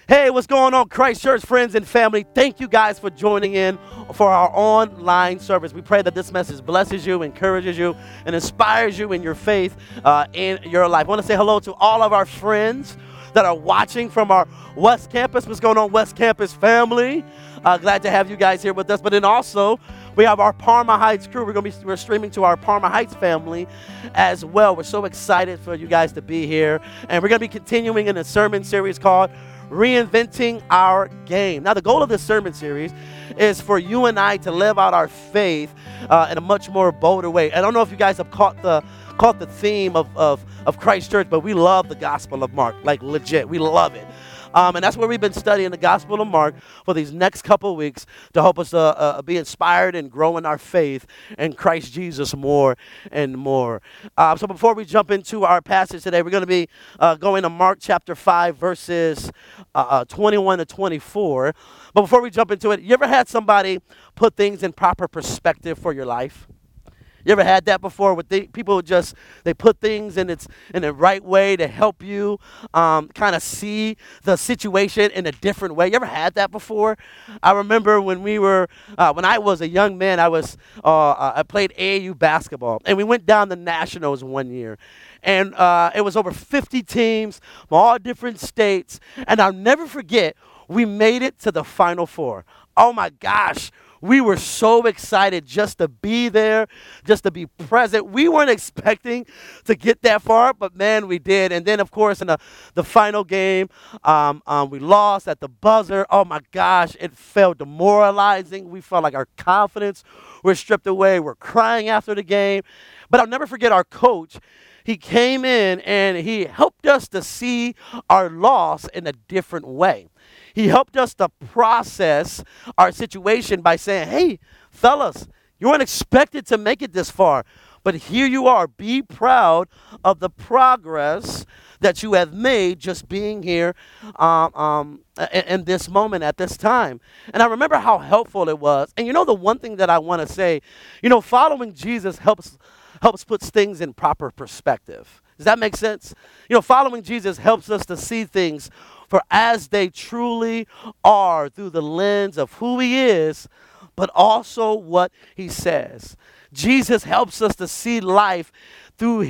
Hey, what's going on, Christ Church friends and family? Thank you guys for joining in for our online service. We pray that this message blesses you, encourages you, and inspires you in your faith in your life. I want to say hello to all of our friends that are watching from our West Campus. What's going on, West Campus family? Glad to have you guys here with us. But then also, we have our Parma Heights crew. We're streaming to our Parma Heights family as well. We're so excited for you guys to be here. And we're going to be continuing in a sermon series called Reinventing Our Game. Now, the goal of this sermon series is for you and I to live out our faith in a much more bolder way. I don't know if you guys have caught the theme of Christ Church, but we love the Gospel of Mark, like legit. We love it. And that's where we've been studying the Gospel of Mark for these next couple of weeks to help us be inspired and grow in our faith in Christ Jesus more and more. So before we jump into our passage today, we're going to be going to Mark chapter 5, verses 21 to 24. But before we jump into it, you ever had somebody put things in proper perspective for your life? You ever had that before with people they put things in the right way to help you kind of see the situation in a different way? You ever had that before? I remember when I was a young man, I played AAU basketball, and we went down the Nationals one year. And it was over 50 teams from all different states. And I'll never forget, we made it to the Final Four. Oh my gosh. We were so excited just to be there, just to be present. We weren't expecting to get that far, but man, we did. And then, of course, in the final game, we lost at the buzzer. Oh my gosh, it felt demoralizing. We felt like our confidence was stripped away. We're crying after the game. But I'll never forget our coach. He came in and he helped us to see our loss in a different way. He helped us to process our situation by saying, hey, fellas, you weren't expected to make it this far, but here you are. Be proud of the progress that you have made just being here in this moment at this time. And I remember how helpful it was. And the one thing that I want to say, following Jesus helps put things in proper perspective. Does that make sense? Following Jesus helps us to see things for as they truly are through the lens of who he is, but also what he says. Jesus helps us to see life through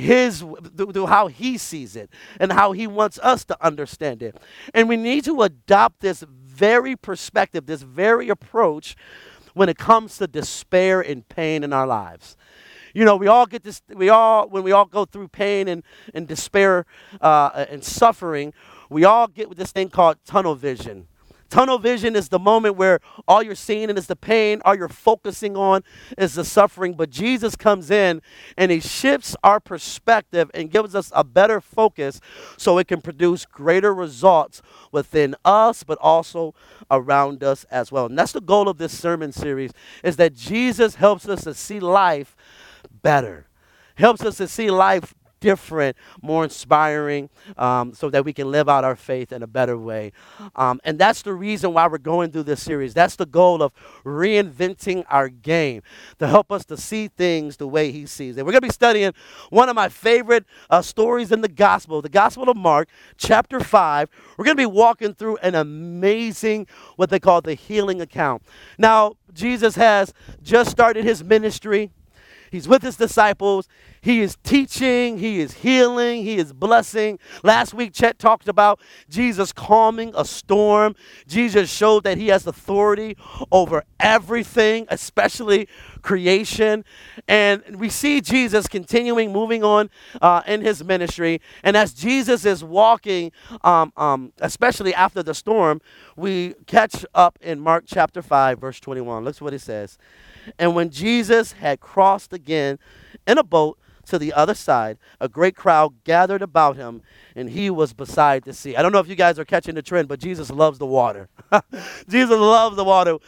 how he sees it and how he wants us to understand it. And we need to adopt this very perspective, this very approach when it comes to despair and pain in our lives. We all get this, when we all go through pain and despair and suffering, we all get this thing called tunnel vision. Tunnel vision is the moment where all you're seeing is the pain, all you're focusing on is the suffering. But Jesus comes in and he shifts our perspective and gives us a better focus so it can produce greater results within us, but also around us as well. And that's the goal of this sermon series, is that Jesus helps us to see life better, helps us to see life different, more inspiring, so that we can live out our faith in a better way. And that's the reason why we're going through this series. That's the goal of reinventing our game, to help us to see things the way he sees it. We're going to be studying one of my favorite stories in the Gospel of Mark, chapter 5. We're going to be walking through an amazing, what they call the healing account. Now, Jesus has just started his ministry. He's with his disciples. He is teaching. He is healing. He is blessing. Last week, Chet talked about Jesus calming a storm. Jesus showed that he has authority over everything, especially creation. And we see Jesus continuing, moving on in his ministry. And as Jesus is walking, especially after the storm, we catch up in Mark chapter 5, verse 21. Look what it says. And when Jesus had crossed again in a boat to the other side, a great crowd gathered about him, and he was beside the sea. I don't know if you guys are catching the trend, but Jesus loves the water. Jesus loves the water,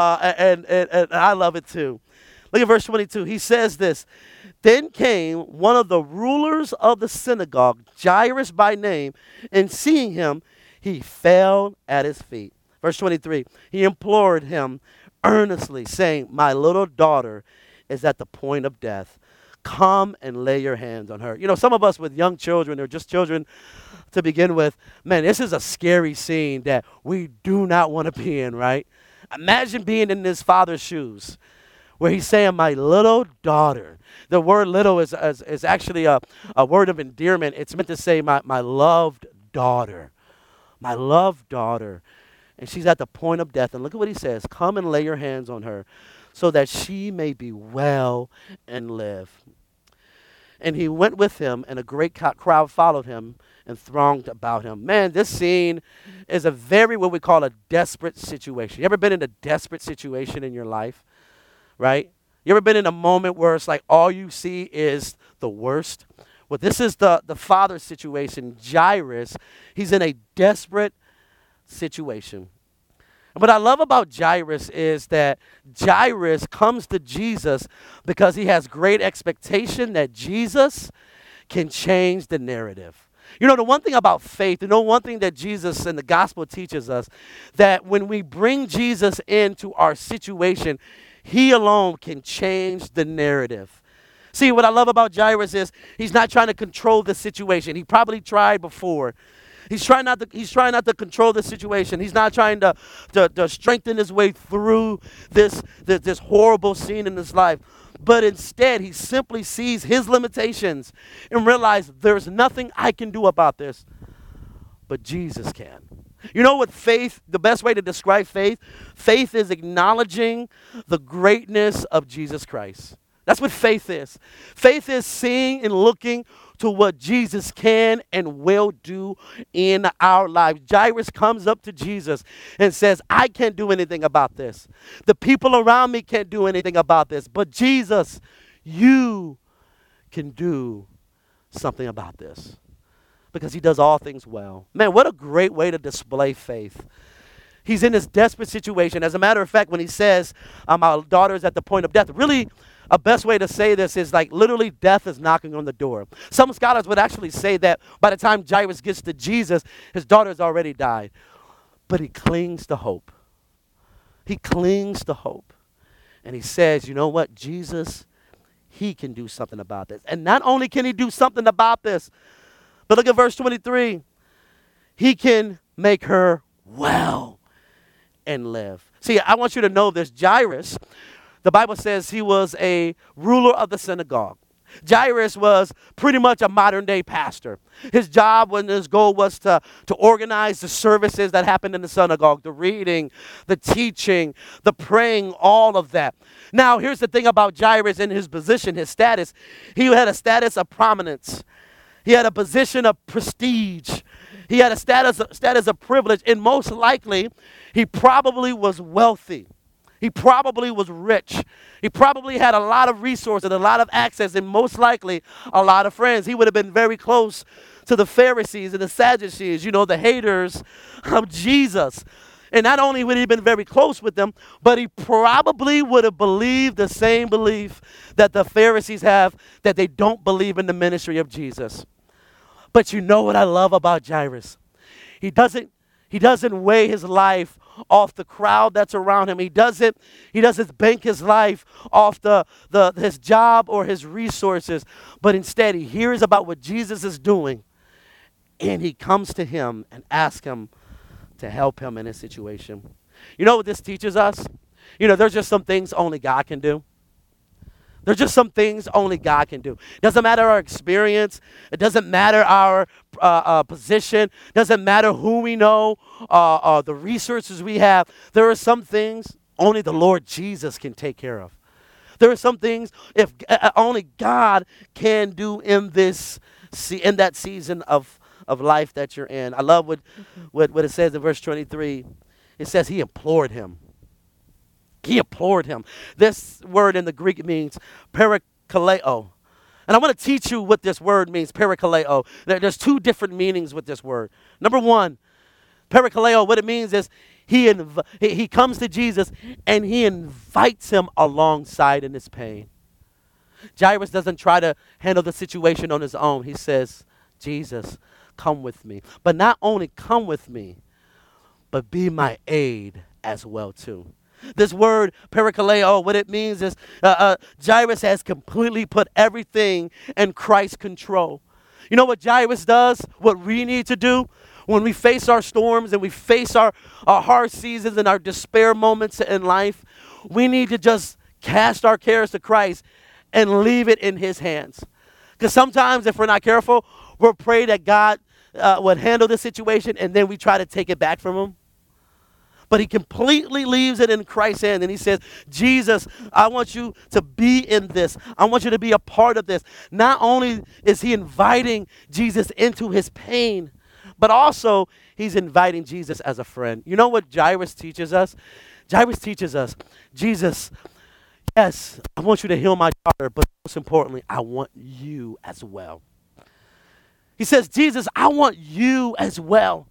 and I love it too. Look at verse 22. He says this, then came one of the rulers of the synagogue, Jairus by name, and seeing him, he fell at his feet. Verse 23, he implored him earnestly, saying, my little daughter is at the point of death. Come and lay your hands on her. Some of us with young children or just children to begin with, man, this is a scary scene that we do not want to be in, right? Imagine being in this father's shoes where he's saying, my little daughter. The word little is actually a word of endearment. It's meant to say my loved daughter, my loved daughter. And she's at the point of death. And look at what he says. Come and lay your hands on her so that she may be well and live. And he went with him, and a great crowd followed him and thronged about him. Man, this scene is a very, what we call a desperate situation. You ever been in a desperate situation in your life, right? You ever been in a moment where it's like all you see is the worst? Well, this is the father's situation. Jairus, he's in a desperate situation. What I love about Jairus is that Jairus comes to Jesus because he has great expectation that Jesus can change the narrative. You know, the one thing about faith, one thing that Jesus and the gospel teaches us, that when we bring Jesus into our situation, he alone can change the narrative. See, what I love about Jairus is he's not trying to control the situation. He probably tried before. He's trying not to control the situation. He's not trying to strengthen his way through this horrible scene in his life. But instead, he simply sees his limitations and realizes there's nothing I can do about this, but Jesus can. You know what faith, the best way to describe faith? Faith is acknowledging the greatness of Jesus Christ. That's what faith is. Faith is seeing and looking to what Jesus can and will do in our lives. Jairus comes up to Jesus and says, I can't do anything about this. The people around me can't do anything about this. But Jesus, you can do something about this. Because he does all things well. Man, what a great way to display faith. He's in this desperate situation. As a matter of fact, when he says, our daughter is at the point of death, really, a best way to say this is like literally death is knocking on the door. Some scholars would actually say that by the time Jairus gets to Jesus, his daughter's already died. But he clings to hope. He clings to hope. And he says, you know what? Jesus, he can do something about this. And not only can he do something about this, but look at verse 23. He can make her well and live. See, I want you to know this. Jairus, the Bible says he was a ruler of the synagogue. Jairus was pretty much a modern day pastor. His job and his goal was to organize the services that happened in the synagogue, the reading, the teaching, the praying, all of that. Now, here's the thing about Jairus and his position, his status. He had a status of prominence. He had a position of prestige. He had a status of privilege, and most likely, he probably was wealthy. He probably was rich. He probably had a lot of resources, a lot of access, and most likely a lot of friends. He would have been very close to the Pharisees and the Sadducees, the haters of Jesus. And not only would he have been very close with them, but he probably would have believed the same belief that the Pharisees have, that they don't believe in the ministry of Jesus. But you know what I love about Jairus? He doesn't weigh his life off the crowd that's around him. He doesn't bank his life off his job or his resources, but instead he hears about what Jesus is doing, and he comes to him and asks him to help him in his situation. You know what this teaches us? There's just some things only God can do. There's just some things only God can do. It doesn't matter our experience. It doesn't matter our position. It doesn't matter who we know, the resources we have. There are some things only the Lord Jesus can take care of. There are some things if only God can do in that season of life that you're in. I love what it says in verse 23. It says he implored him. He implored him. This word in the Greek means parakaleo. And I want to teach you what this word means, parakaleo. There's two different meanings with this word. Number one, parakaleo, what it means is he comes to Jesus and he invites him alongside in his pain. Jairus doesn't try to handle the situation on his own. He says, Jesus, come with me. But not only come with me, but be my aid as well too. This word, parakaleo, what it means is Jairus has completely put everything in Christ's control. You know what Jairus does? What we need to do when we face our storms and we face our hard seasons and our despair moments in life, we need to just cast our cares to Christ and leave it in his hands. Because sometimes if we're not careful, we'll pray that God would handle the situation, and then we try to take it back from him. But he completely leaves it in Christ's hand, and he says, Jesus, I want you to be in this. I want you to be a part of this. Not only is he inviting Jesus into his pain, but also he's inviting Jesus as a friend. You know what Jairus teaches us? Jairus teaches us, Jesus, yes, I want you to heal my daughter, but most importantly, I want you as well. He says, Jesus, I want you as well.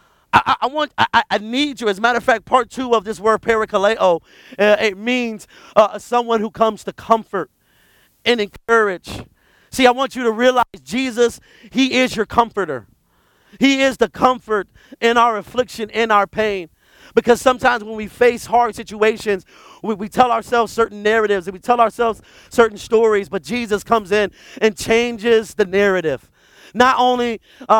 I need you. As a matter of fact, part 2 of this word parakaleo, it means someone who comes to comfort and encourage. See, I want you to realize Jesus, he is your comforter. He is the comfort in our affliction, in our pain. Because sometimes when we face hard situations, we tell ourselves certain narratives and we tell ourselves certain stories, but Jesus comes in and changes the narrative. Not only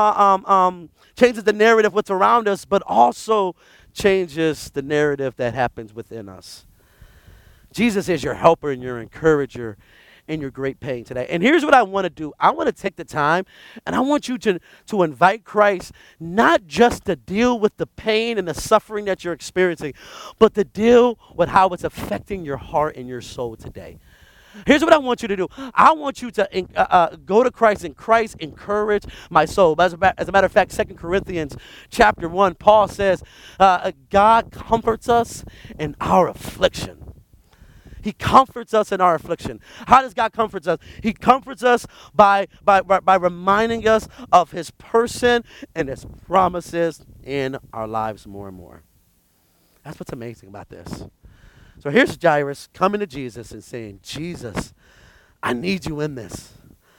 changes the narrative what's around us, but also changes the narrative that happens within us. Jesus is your helper and your encourager in your great pain today. And here's what I want to do. I want to take the time and I want you to invite Christ not just to deal with the pain and the suffering that you're experiencing, but to deal with how it's affecting your heart and your soul today. Here's what I want you to do. I want you to go to Christ, and Christ encourage my soul. As a matter of fact, 2 Corinthians chapter 1, Paul says, God comforts us in our affliction. He comforts us in our affliction. How does God comfort us? He comforts us by reminding us of his person and his promises in our lives more and more. That's what's amazing about this. So here's Jairus coming to Jesus and saying, Jesus, I need you in this.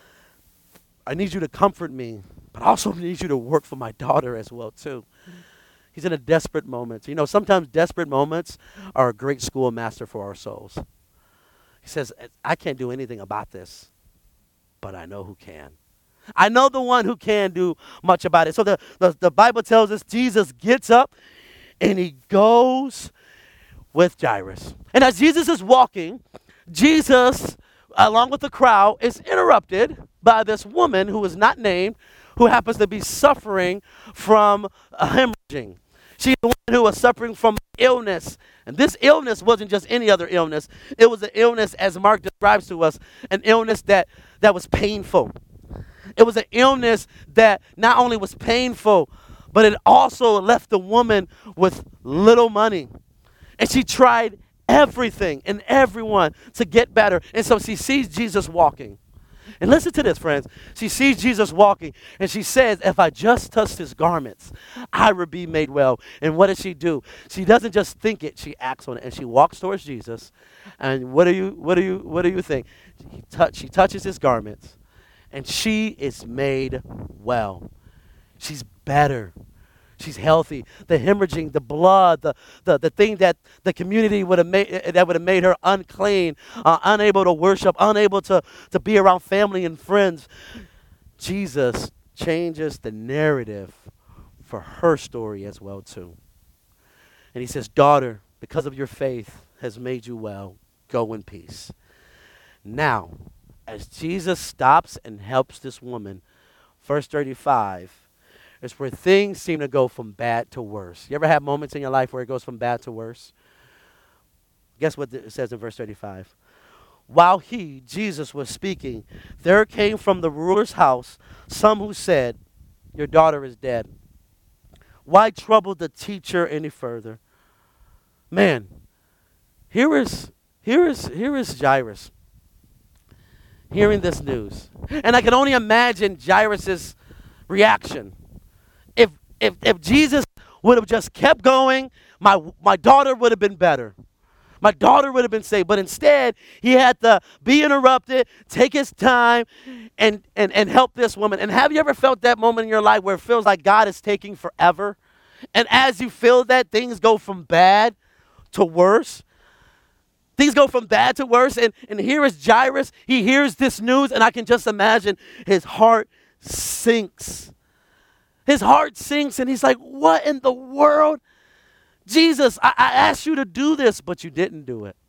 I need you to comfort me, but I also need you to work for my daughter as well too. He's in a desperate moment. You know, sometimes desperate moments are a great schoolmaster for our souls. He says, I can't do anything about this, but I know who can. I know the one who can do much about it. So the Bible tells us Jesus gets up and he goes with Jairus. And as Jesus is walking, Jesus, along with the crowd, is interrupted by this woman who is not named, who happens to be suffering from a hemorrhaging. She's the one who was suffering from illness. And this illness wasn't just any other illness. It was an illness, as Mark describes to us, an illness that was painful. It was an illness that not only was painful, but it also left the woman with little money. And she tried everything and everyone to get better. And so she sees Jesus walking. And listen to this, friends. She sees Jesus walking, and she says, if I just touched his garments, I would be made well. And what does she do? She doesn't just think it, she acts on it. And she walks towards Jesus. And what do you think? She touches his garments, and she is made well. She's better. She's healthy. The hemorrhaging, the blood, the thing that the community would have made her unclean, unable to worship, unable to be around family and friends. Jesus changes the narrative for her story as well too. And he says, daughter, because of your faith has made you well. Go in peace. Now, as Jesus stops and helps this woman, verse 35, it's where things seem to go from bad to worse. You ever have moments in your life where it goes from bad to worse? Guess what it says in verse 35? While he, Jesus, was speaking, there came from the ruler's house some who said, your daughter is dead. Why trouble the teacher any further? Man, here is Jairus hearing this news. And I can only imagine Jairus' reaction. If Jesus would have just kept going, my daughter would have been better. My daughter would have been saved. But instead, he had to be interrupted, take his time, and help this woman. And have you ever felt that moment in your life where it feels like God is taking forever? And as you feel that, things go from bad to worse. Things go from bad to worse. And here is Jairus. He hears this news, and I can just imagine his heart sinks. His heart sinks, and he's like, what in the world? Jesus, I asked you to do this, but you didn't do it.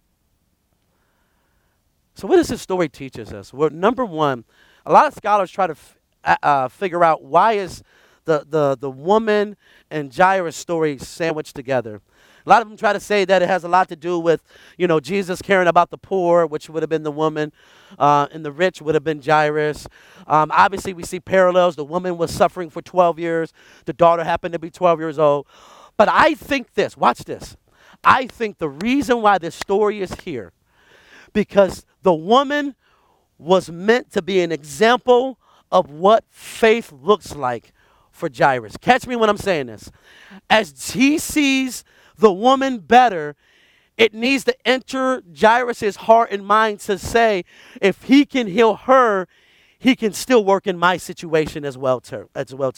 So what does this story teach us? Well, number one, a lot of scholars try to figure out why is the woman and Jairus story sandwiched together. A lot of them try to say that it has a lot to do with, Jesus caring about the poor, which would have been the woman, and the rich would have been Jairus. Obviously, we see parallels. The woman was suffering for 12 years. The daughter happened to be 12 years old. But I think this, watch this. I think the reason why this story is here, because the woman was meant to be an example of what faith looks like for Jairus. Catch me when I'm saying this. As he sees the woman better, it needs to enter Jairus' heart and mind to say, if he can heal her, he can still work in my situation as well too.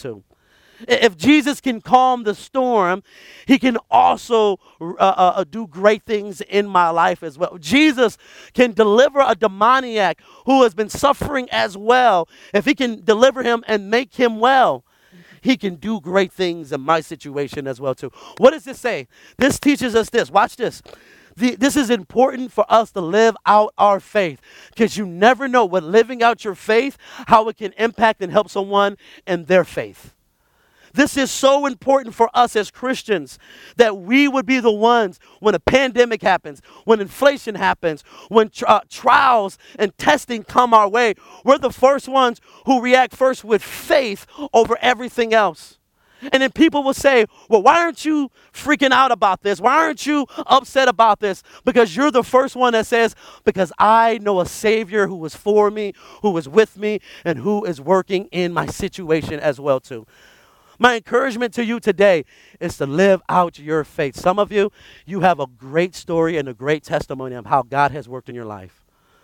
If Jesus can calm the storm, he can also do great things in my life as well. Jesus can deliver a demoniac who has been suffering as well. If he can deliver him and make him well, he can do great things in my situation as well too. What does this say? This teaches us this. Watch this. This is important for us to live out our faith, because you never know what living out your faith, how it can impact and help someone in their faith. This is so important for us as Christians, that we would be the ones when a pandemic happens, when inflation happens, when trials and testing come our way. We're the first ones who react first with faith over everything else. And then people will say, well, why aren't you freaking out about this? Why aren't you upset about this? Because you're the first one that says, because I know a Savior who is for me, who is with me, and who is working in my situation as well too. My encouragement to you today is to live out your faith. Some of you, you have a great story and a great testimony of how God has worked in your life.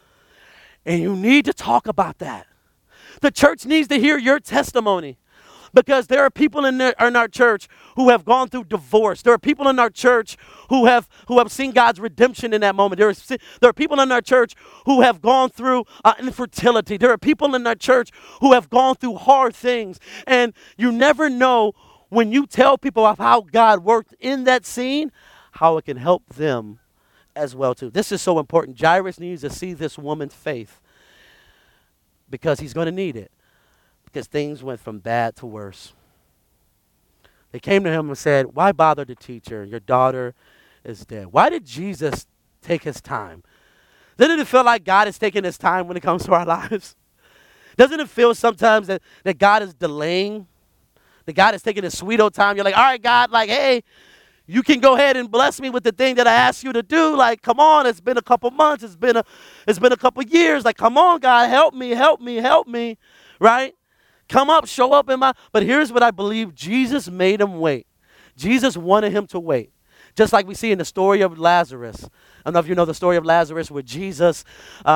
And you need to talk about that. The church needs to hear your testimony, because there are people in our church who have gone through divorce. There are people in our church who have seen God's redemption in that moment. There are people in our church who have gone through infertility. There are people in our church who have gone through hard things. And you never know, when you tell people of how God worked in that scene, how it can help them as well too. This is so important. Jairus needs to see this woman's faith, because he's going to need it. Because things went from bad to worse. They came to him and said, why bother the teacher? Your daughter is dead. Why did Jesus take his time? Doesn't it feel like God is taking his time when it comes to our lives? Doesn't it feel sometimes that God is delaying? That God is taking his sweet old time? You're like, all right, God, like, hey, you can go ahead and bless me with the thing that I asked you to do. Like, come on, it's been a couple months. It's been a couple years. Like, come on, God, help me, right? Come up, show up but here's what I believe. Jesus made him wait. Jesus wanted him to wait. Just like we see in the story of Lazarus. I don't know if you know the story of Lazarus, where Jesus,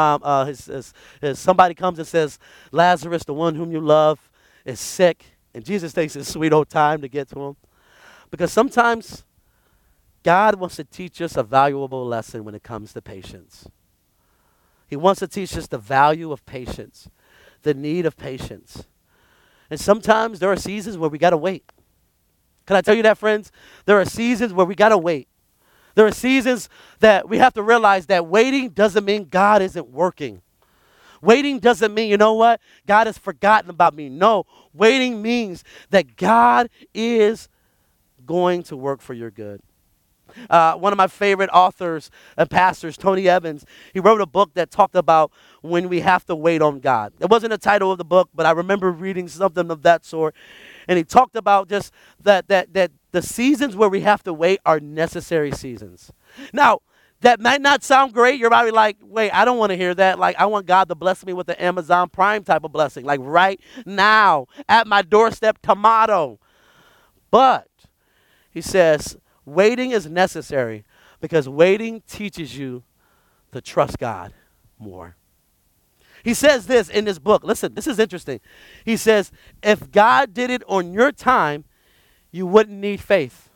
somebody comes and says, Lazarus, the one whom you love, is sick. And Jesus takes his sweet old time to get to him. Because sometimes God wants to teach us a valuable lesson when it comes to patience. He wants to teach us the value of patience, the need of patience. And sometimes there are seasons where we got to wait. Can I tell you that, friends? There are seasons where we got to wait. There are seasons that we have to realize that waiting doesn't mean God isn't working. Waiting doesn't mean, you know what, God has forgotten about me. No, waiting means that God is going to work for your good. One of my favorite authors and pastors, Tony Evans, he wrote a book that talked about when we have to wait on God. It wasn't the title of the book, but I remember reading something of that sort. And he talked about just that the seasons where we have to wait are necessary seasons. Now, that might not sound great. You're probably like, wait, I don't want to hear that. Like, I want God to bless me with the Amazon Prime type of blessing. Like right now, at my doorstep, tomato. But, he says, waiting is necessary, because waiting teaches you to trust God more. He says this in this book. Listen, this is interesting. He says, if God did it on your time, you wouldn't need faith.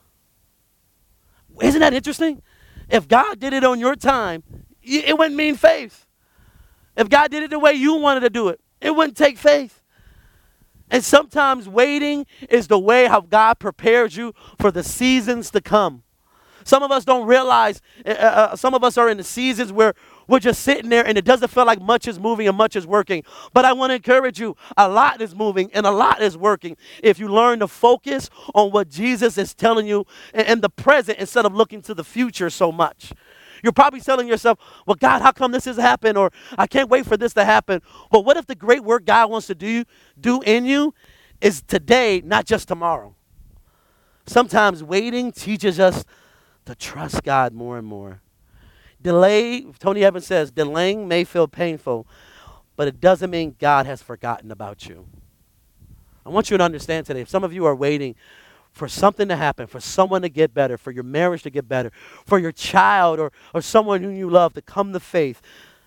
Isn't that interesting? If God did it on your time, it wouldn't mean faith. If God did it the way you wanted to do it, it wouldn't take faith. And sometimes waiting is the way how God prepares you for the seasons to come. Some of us don't realize, some of us are in the seasons where we're just sitting there and it doesn't feel like much is moving and much is working. But I want to encourage you, a lot is moving and a lot is working. If you learn to focus on what Jesus is telling you in the present instead of looking to the future so much. You're probably telling yourself, well, God, how come this has happened? Or I can't wait for this to happen. But what if the great work God wants to do in you is today, not just tomorrow? Sometimes waiting teaches us to trust God more and more. Delay, Tony Evans says, delaying may feel painful, but it doesn't mean God has forgotten about you. I want you to understand today, if some of you are waiting for something to happen, for someone to get better, for your marriage to get better, for your child or someone whom you love to come to faith,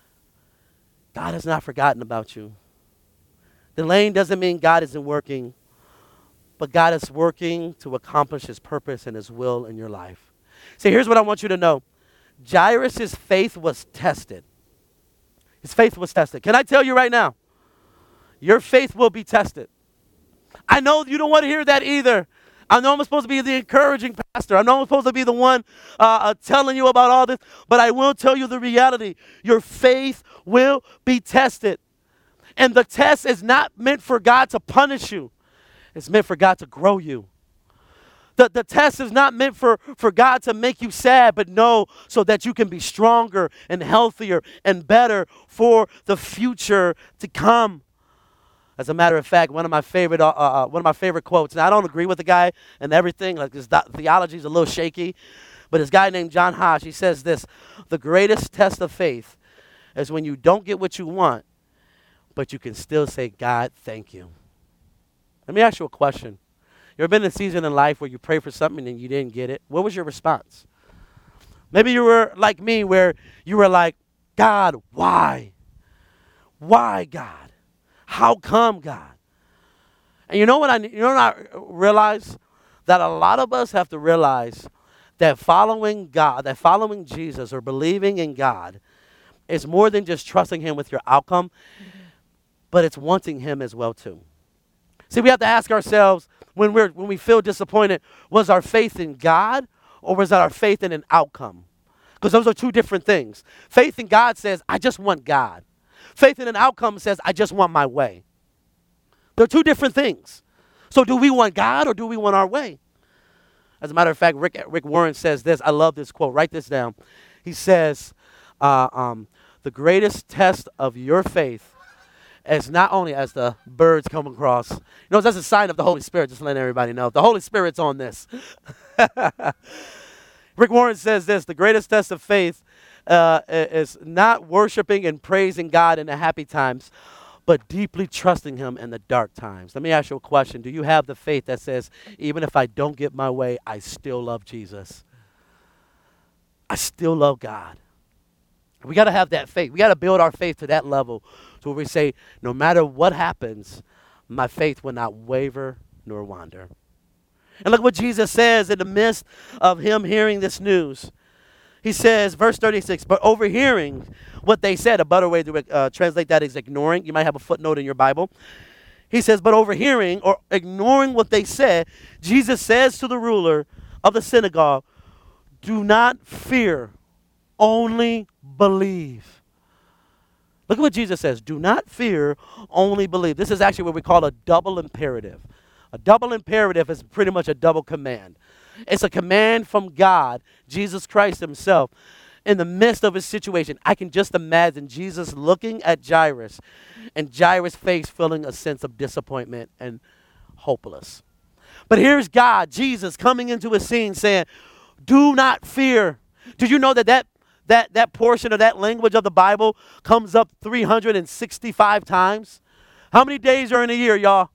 God has not forgotten about you. Delaying doesn't mean God isn't working, but God is working to accomplish his purpose and his will in your life. See, here's what I want you to know. Jairus' faith was tested. His faith was tested. Can I tell you right now? Your faith will be tested. I know you don't want to hear that either. I know I'm supposed to be the encouraging pastor. I know I'm supposed to be the one telling you about all this, but I will tell you the reality. Your faith will be tested. And the test is not meant for God to punish you. It's meant for God to grow you. The test is not meant for God to make you sad, but no, so that you can be stronger and healthier and better for the future to come. As a matter of fact, one of my favorite quotes, and I don't agree with the guy and everything, like his theology is a little shaky, but this guy named John Hodge, he says this: the greatest test of faith is when you don't get what you want, but you can still say, God, thank you. Let me ask you a question. You ever been in a season in life where you pray for something and you didn't get it? What was your response? Maybe you were like me, where you were like, God, why? Why, God? How come, God? And you know what I realize? That a lot of us have to realize that following God, that following Jesus or believing in God is more than just trusting him with your outcome, but it's wanting him as well too. See, we have to ask ourselves when we feel disappointed, was our faith in God or was that our faith in an outcome? Because those are two different things. Faith in God says, I just want God. Faith in an outcome says, I just want my way. They're two different things. So do we want God or do we want our way? As a matter of fact, Rick Warren says this. I love this quote. Write this down. He says, the greatest test of your faith is not only as the birds come across. You know, that's a sign of the Holy Spirit, just letting everybody know. The Holy Spirit's on this. Rick Warren says this: the greatest test of faith is not worshiping and praising God in the happy times, but deeply trusting him in the dark times. Let me ask you a question. Do you have the faith that says, even if I don't get my way, I still love Jesus? I still love God. We got to have that faith. We got to build our faith to that level to where we say, no matter what happens, my faith will not waver nor wander. And look what Jesus says in the midst of him hearing this news. He says, verse 36, but overhearing what they said, a better way to translate that is ignoring. You might have a footnote in your Bible. He says, but overhearing or ignoring what they said, Jesus says to the ruler of the synagogue, do not fear, only believe. Look at what Jesus says. Do not fear, only believe. This is actually what we call a double imperative. A double imperative is pretty much a double command. It's a command from God, Jesus Christ himself, in the midst of his situation. I can just imagine Jesus looking at Jairus and Jairus' face feeling a sense of disappointment and hopeless. But here's God, Jesus, coming into a scene saying, do not fear. Did you know that portion of that language of the Bible comes up 365 times? How many days are in a year, y'all?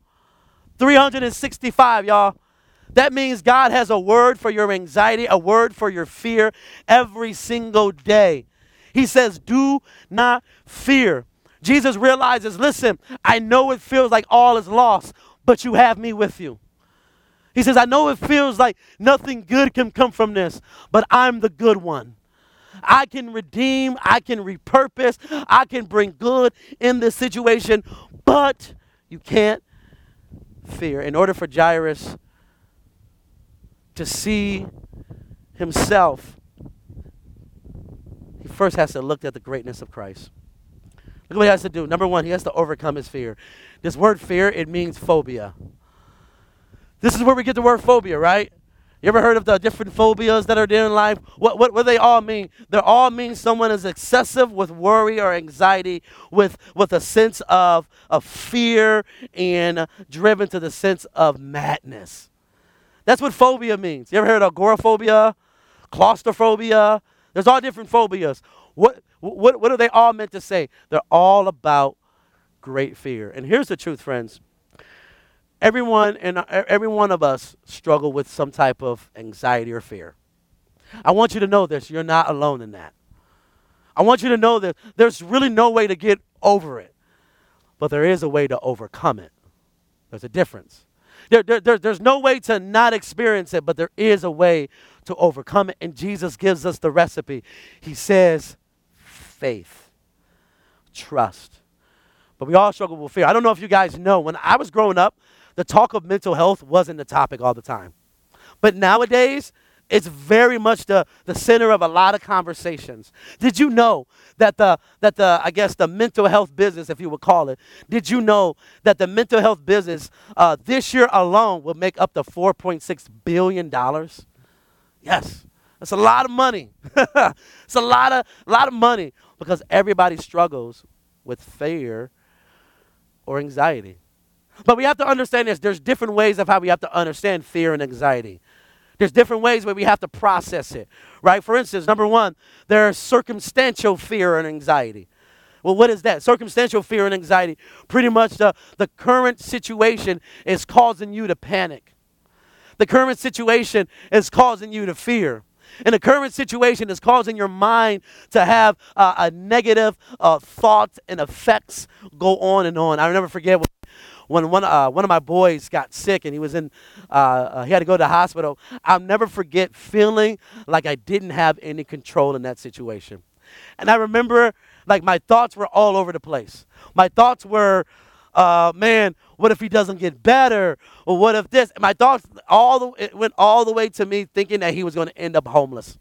365, y'all. That means God has a word for your anxiety, a word for your fear every single day. He says, do not fear. Jesus realizes, listen, I know it feels like all is lost, but you have me with you. He says, I know it feels like nothing good can come from this, but I'm the good one. I can redeem, I can repurpose, I can bring good in this situation, but you can't fear. In order for Jairus to see himself, he first has to look at the greatness of Christ. Look what he has to do. Number one, he has to overcome his fear. This word fear, it means phobia. This is where we get the word phobia, right? You ever heard of the different phobias that are there in life? What do they all mean? They all mean someone is excessive with worry or anxiety, with a sense of fear and driven to the sense of madness. That's what phobia means. You ever heard of agoraphobia, claustrophobia? There's all different phobias. What are they all meant to say? They're all about great fear. And here's the truth, friends. Every one of us struggle with some type of anxiety or fear. I want you to know this. You're not alone in that. I want you to know that there's really no way to get over it. But there is a way to overcome it. There's a difference. There's no way to not experience it, but there is a way to overcome it. And Jesus gives us the recipe. He says, faith, trust. But we all struggle with fear. I don't know if you guys know, when I was growing up, the talk of mental health wasn't the topic all the time. But nowadays, it's very much the center of a lot of conversations. Did you know that the mental health business, if you would call it, did you know that the mental health business this year alone will make up to $4.6 billion? Yes. That's a lot of money. It's a lot of money because everybody struggles with fear or anxiety. But we have to understand this. There's different ways of how we have to understand fear and anxiety. There's different ways where we have to process it, right? For instance, number one, there's circumstantial fear and anxiety. Well, what is that? Circumstantial fear and anxiety. Pretty much the current situation is causing you to panic. The current situation is causing you to fear. And the current situation is causing your mind to have a negative thoughts and effects go on and on. I'll never forget when one of my boys got sick and he was he had to go to the hospital. I'll never forget feeling like I didn't have any control in that situation. And I remember like my thoughts were all over the place. My thoughts were, man, what if he doesn't get better? Or what if this? My thoughts it went all the way to me thinking that he was going to end up homeless.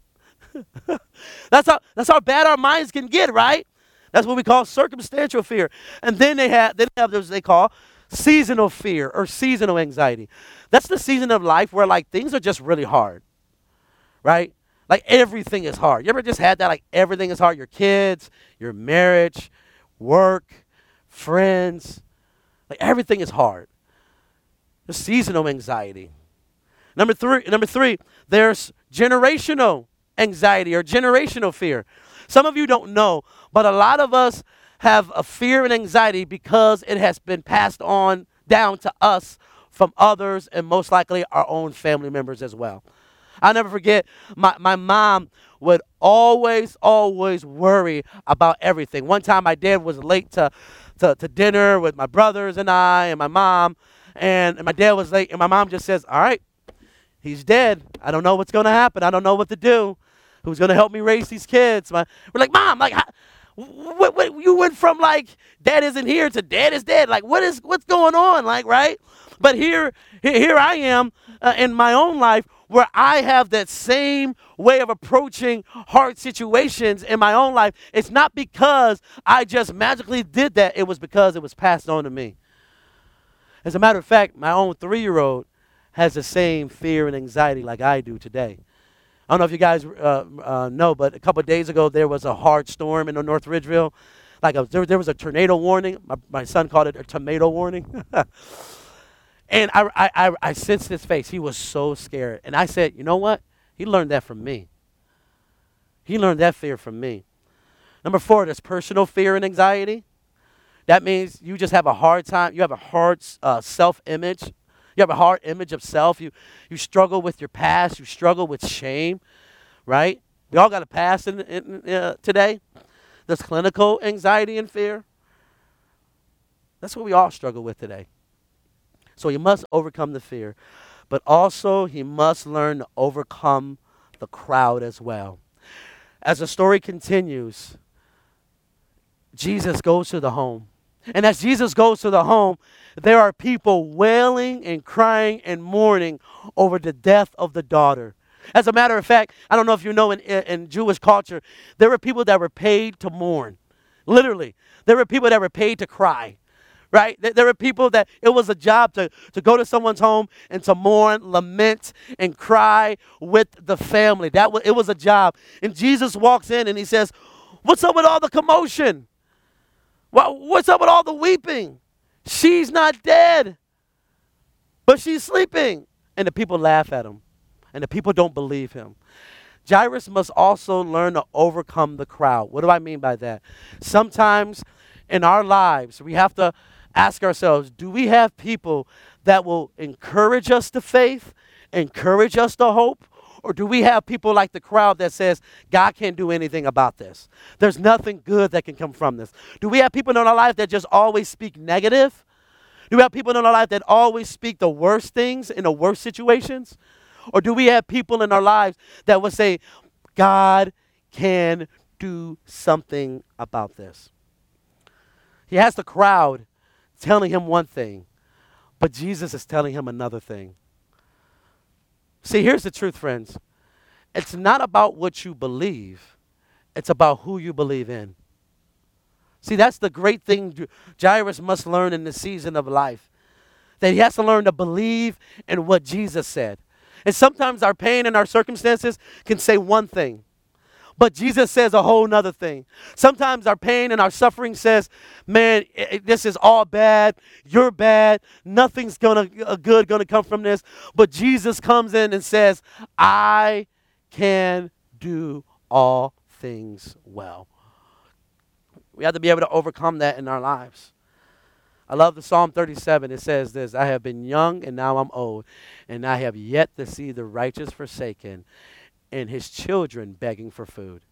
That's how bad our minds can get, right? That's what we call circumstantial fear. And then they have what they call seasonal fear or seasonal anxiety. That's the season of life where like things are just really hard, right? Like everything is hard. You ever just had that? Like everything is hard. Your kids, your marriage, work, friends, like everything is hard. There's seasonal anxiety. Number three, there's generational anxiety or generational fear. Some of you don't know, but a lot of us have a fear and anxiety because it has been passed on down to us from others and most likely our own family members as well. I'll never forget, my mom would always worry about everything. One time my dad was late to dinner with my brothers and I and my mom, and my dad was late, and my mom just says, all right, he's dead. I don't know what's going to happen. I don't know what to do. Who's going to help me raise these kids? We're like, Mom, like, what, you went from like dad isn't here to dad is dead. Like, what's going on? Like, right? But here I am in my own life where I have that same way of approaching hard situations in my own life. It's not because I just magically did that. It was because it was passed on to me. As a matter of fact, my own 3-year-old has the same fear and anxiety like I do today. I don't know if you guys know, but a couple of days ago there was a hard storm in North Ridgeville. There was a tornado warning. My son called it a tomato warning. And I sensed his face. He was so scared. And I said, you know what? He learned that from me. He learned that fear from me. Number 4, there's personal fear and anxiety. That means you just have a hard time. You have a hard self-image. You have a hard image of self. You struggle with your past. You struggle with shame, right? We all got a past today. There's clinical anxiety and fear. That's what we all struggle with today. So he must overcome the fear. But also he must learn to overcome the crowd as well. As the story continues, Jesus goes to the home. And as Jesus goes to the home, there are people wailing and crying and mourning over the death of the daughter. As a matter of fact, I don't know if you know, in Jewish culture, there were people that were paid to mourn. Literally. There were people that were paid to cry. Right? There were people that it was a job to go to someone's home and to mourn, lament, and cry with the family. It was a job. And Jesus walks in and he says, "What's up with all the commotion? What's up with all the weeping? She's not dead, but she's sleeping." And the people laugh at him. And the people don't believe him. Jairus must also learn to overcome the crowd. What do I mean by that? Sometimes in our lives, we have to ask ourselves, do we have people that will encourage us to faith, encourage us to hope? Or do we have people like the crowd that says, God can't do anything about this? There's nothing good that can come from this. Do we have people in our life that just always speak negative? Do we have people in our life that always speak the worst things in the worst situations? Or do we have people in our lives that will say, God can do something about this? He has the crowd telling him one thing, but Jesus is telling him another thing. See, here's the truth, friends. It's not about what you believe. It's about who you believe in. See, that's the great thing Jairus must learn in this season of life, that he has to learn to believe in what Jesus said. And sometimes our pain and our circumstances can say one thing, but Jesus says a whole nother thing. Sometimes our pain and our suffering says, man, this is all bad. You're bad. Nothing's good gonna come from this. But Jesus comes in and says, I can do all things well. We have to be able to overcome that in our lives. I love the Psalm 37. It says this, I have been young and now I'm old, and I have yet to see the righteous forsaken and his children begging for food.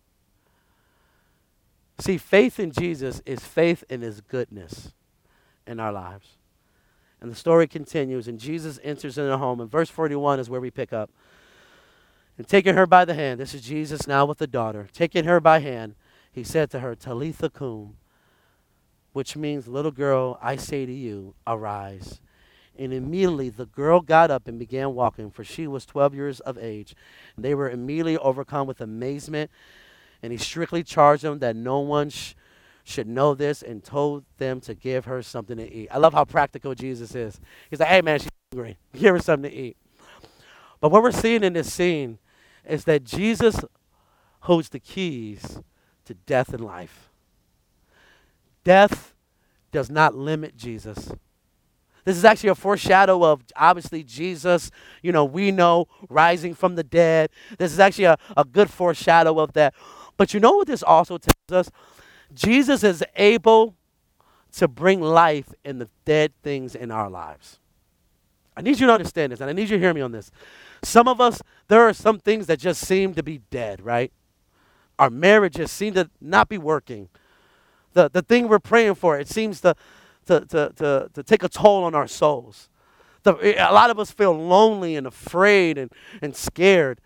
See, faith in Jesus is faith in his goodness in our lives. And the story continues, and Jesus enters in the home. And verse 41 is where we pick up. And taking her by the hand, this is Jesus now with the daughter. Taking her by hand, he said to her, Talitha cum, which means, little girl, I say to you, arise. And immediately the girl got up and began walking, for she was 12 years of age. And they were immediately overcome with amazement. And he strictly charged them that no one should know this, and told them to give her something to eat. I love how practical Jesus is. He's like, hey, man, she's hungry. Give her something to eat. But what we're seeing in this scene is that Jesus holds the keys to death and life. Death does not limit Jesus. This is actually a foreshadow of, obviously, Jesus, we know, rising from the dead. This is actually a good foreshadow of that. But you know what this also tells us? Jesus is able to bring life in the dead things in our lives. I need you to understand this, and I need you to hear me on this. Some of us, there are some things that just seem to be dead, right? Our marriages seem to not be working. The thing we're praying for, it seems to take a toll on our souls. A lot of us feel lonely and afraid and scared.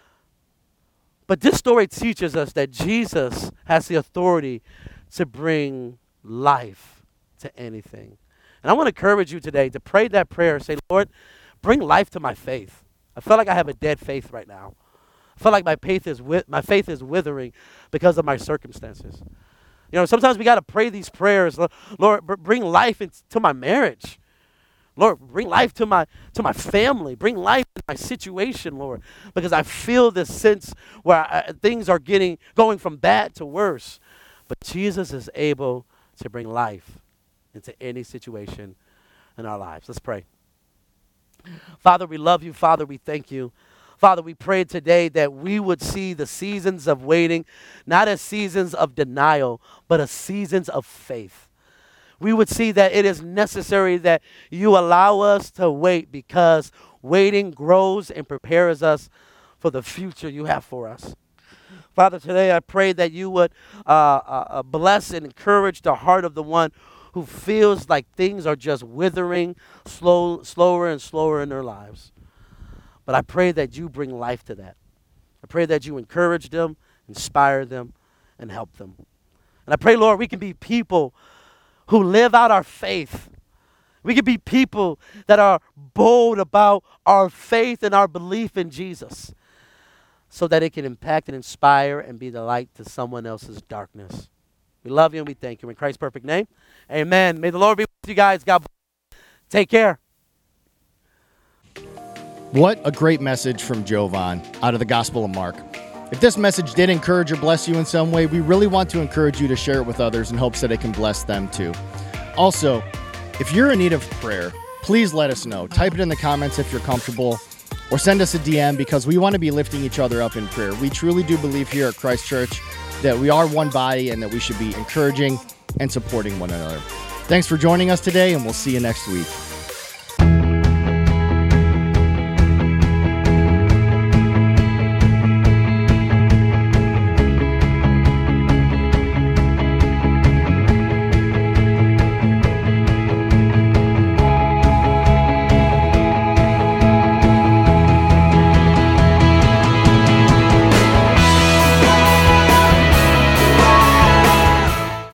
But this story teaches us that Jesus has the authority to bring life to anything. And I want to encourage you today to pray that prayer. Say, Lord, bring life to my faith. I feel like I have a dead faith right now. I feel like my faith is withering because of my circumstances. Sometimes we got to pray these prayers. Lord, bring life into my marriage. Lord, bring life to my family. Bring life to my situation, Lord, because I feel this sense where things are going from bad to worse. But Jesus is able to bring life into any situation in our lives. Let's pray. Father, we love you. Father, we thank you. Father, we pray today that we would see the seasons of waiting not as seasons of denial, but as seasons of faith. We would see that it is necessary that you allow us to wait, because waiting grows and prepares us for the future you have for us. Father, today I pray that you would bless and encourage the heart of the one who feels like things are just withering slower and slower in their lives. But I pray that you bring life to that. I pray that you encourage them, inspire them, and help them. And I pray, Lord, we can be people who live out our faith. We can be people that are bold about our faith and our belief in Jesus so that it can impact and inspire and be the light to someone else's darkness. We love you and we thank you. In Christ's perfect name, amen. May the Lord be with you guys. God bless. Take care. What a great message from Jovan out of the Gospel of Mark. If this message did encourage or bless you in some way, we really want to encourage you to share it with others in hopes that it can bless them too. Also, if you're in need of prayer, please let us know. Type it in the comments if you're comfortable, or send us a DM because we want to be lifting each other up in prayer. We truly do believe here at Christ Church that we are one body and that we should be encouraging and supporting one another. Thanks for joining us today, and we'll see you next week.